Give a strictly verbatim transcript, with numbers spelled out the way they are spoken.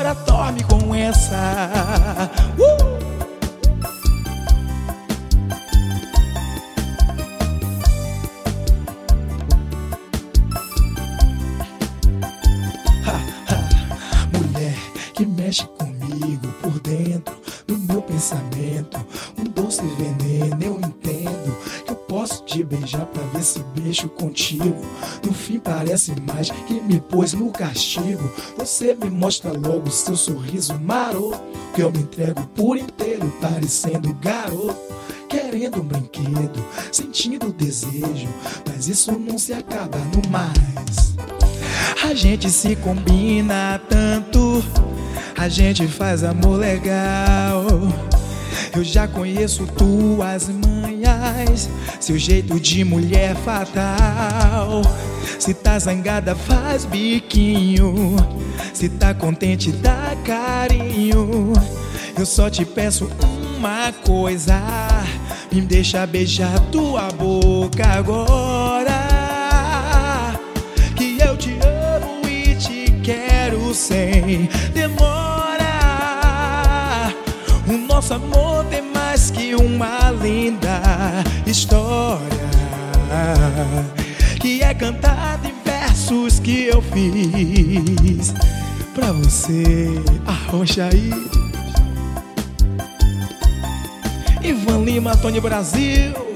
agora dorme com essa. uh! Mulher que mexe comigo por dentro do meu pensamento, um doce veneno, eu entendo que eu posso te beijar pra ver se beijo contigo. No fim parece mais que me pôs no castigo. Você me mostra logo seu sorriso maroto, que eu me entrego por inteiro parecendo garoto, querendo um brinquedo, sentindo desejo, mas isso não se acaba no mais. A gente se combina tanto, a gente faz amor legal. Eu já conheço tuas manhas, seu jeito de mulher fatal. Se tá zangada faz biquinho, se tá contente dá carinho. Eu só te peço uma coisa, me deixa beijar tua boca agora, que eu te amo e te quero sem demora. O nosso amor tem mais que uma linda história, que é cantada em versos que eu fiz pra você. Arrocha aí. Ivan Lima, Tony Brasil.